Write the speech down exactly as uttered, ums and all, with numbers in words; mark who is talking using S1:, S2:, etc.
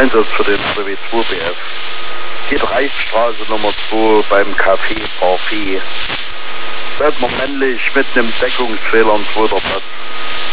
S1: Einsatz für den R B W zwei B F. Geht Reichsstraße Nummer zwei beim Café Parfait. Bleibt man männlich mit einem Deckungsfehler am zweiten Platz.